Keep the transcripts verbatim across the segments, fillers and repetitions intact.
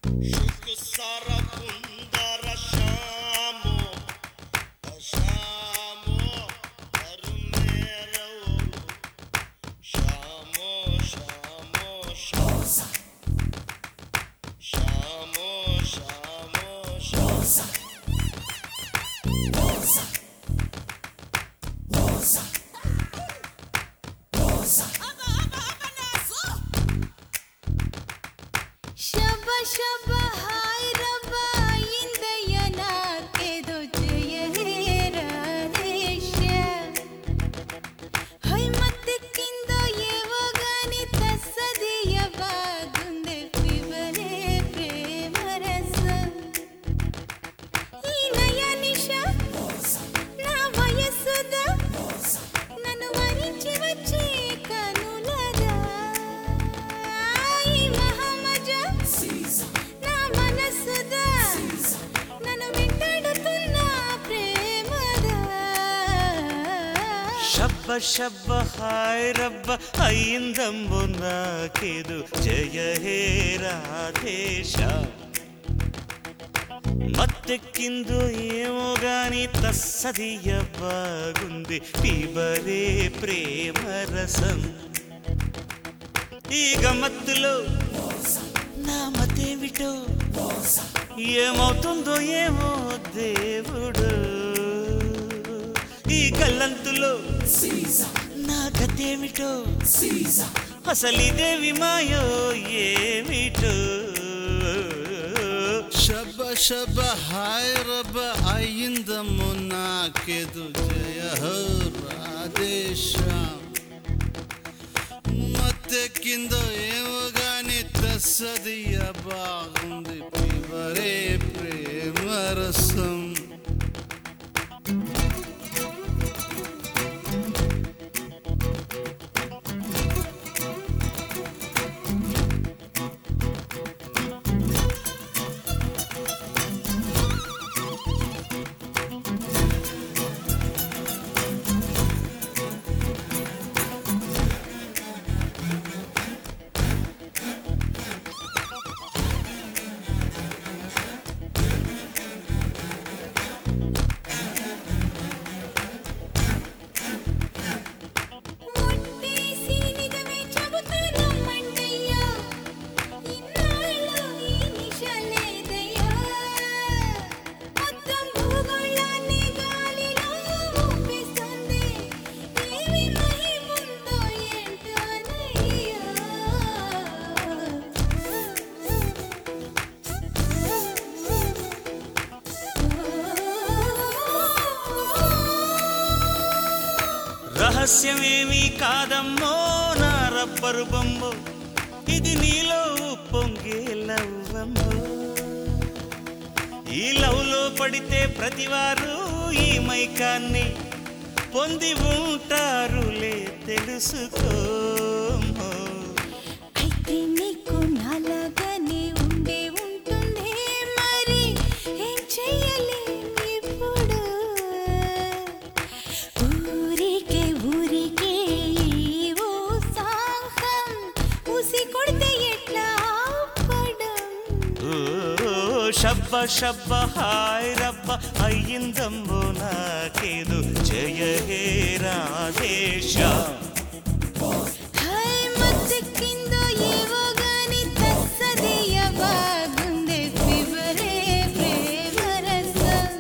ಶಬ್ಬ hi ರಬ್ಬ ಅಯ್ಯಿಂದಮ್ಮು ನಾಕೆದು ಜಯ ಹೇ ರಾಧೇಶ మత్తెక్కిందో ఏమో గాని తస్సదియ బాగుంది పిబరే ప్రేమ రసం ఈ గమ్మత్తులో నా మతేమిటో ఏమవుతుందో ఏమో దేవుడు ఈ గల్లంతులో నా గతేమిటో అసలిదేవి మాయో ఏమిటో ಶಬ ಶಬ ಹಾಯ್ ರಬ ಅಯ್ಯಿಂದಮ್ಮು ನಾಕೆದು ಜಯ ಹೋ ರಾಧೇಶ మత్తెక్కిందో ఏమో గాని తస్సదియ బాగుంది పిబరే ప్రేమ రసం రహస్యమేమీ కాదమ్మో నా రబ్బరు బొమ్మో ఇది నీలో పొంగే లవ్వమ్మో ఈ లవ్లో పడితే ప్రతివారు ఈ మైకాన్ని పొంది ఉంటారులే తెలుసుకోమ్మో అయితే నీకు నాలాగానే ఉండే ఉంటుంది మరి ఏం చెయ్యాలి ఇప్పుడు ఊరికే ఊరికే ఓ సాహం ఊసి కొడితే ఎట్లా పడం ಶಬ್ಬ ಶಬ್ಬ ಹಾಯ್ ರಬ್ಬ ಅಯ್ಯಿಂದಮ್ಮು ನಾಕೆದು ಜಯ ಹೇ ರಾಧೇಶ హాయ్ మత్తెక్కిందో ఏవో గాని తస్సదియ బాగుంది పిబరే ప్రేమ రసం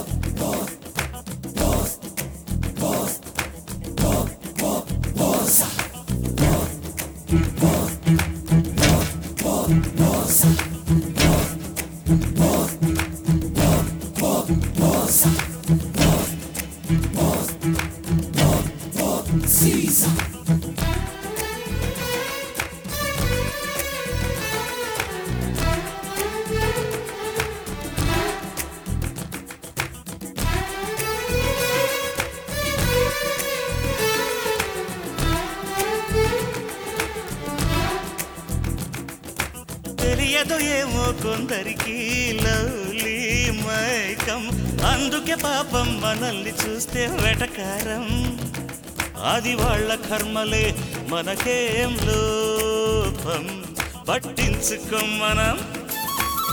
తెలియదు ఏమో కొందరికి లవ్లీ మైకం అందుకే పాపం మనల్ని చూస్తే వెటకారం అది వాళ్ళ కర్మలే మనకేం లోపం పట్టించుకోం మనం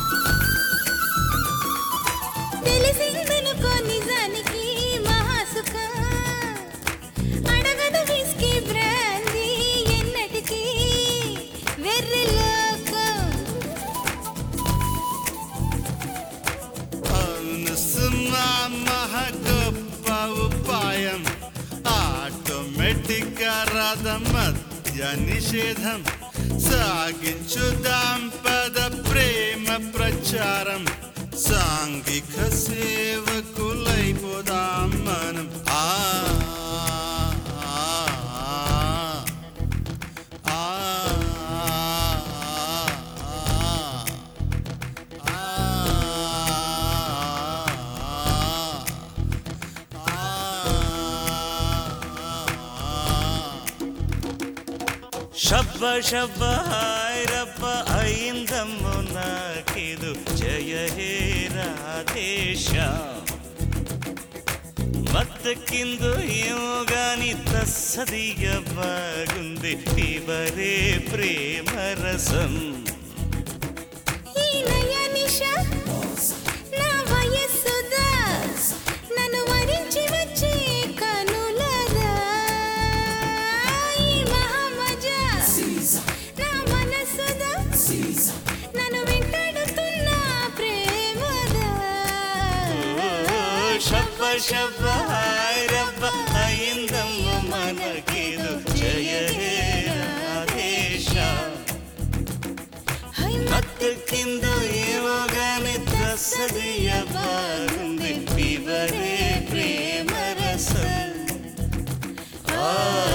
తెలిసిందనుకో నిజానికి మహాసుఖం అడగదు విస్కీ బ్రాందీ ఎన్నటికీ వెర్రి లోకం అనుసునా మహా గొప్ప ఉపాయం ఆటోమేటిక్ రాధ మధ్య నిషేధం సాగించుదాం పద ప్రేమ ప్రచారం సాంఘిక సేవకులైపోదాం మనం ఆ ఆ, ఆ, ಶಬ್ಬ ಶಬ್ಬ ಹಾಯ್ರಬ್ಬ ಅಯಿಂದಮ್ಮು ನಾಕಿದು ಜಯ ಹೇ ರಾಧೇಶ మత్తెక్కిందో ఏమో గాని తస్సదియ బాగుంది ఇవరే ప్రేమ రసం ఈ నయనిష నా వయస్సుదా నన్ను వరించి వచ్చే కనులదా ఈ మహామజా నా మనసుదా నన్ను వెంటాడుతున్న ప్రేమదా ಶಬ್ಬ ಶಬ್ಬ ಹಾಯ್ರಬ್ಬ ಅయింದಮ್ಮ మనకిದು జయ హే రాధేಶ మత్తెక్కిందో ఏమో గాని తస్సదియ బాగుంది ఇవరే ప్రేమ రసం ఆ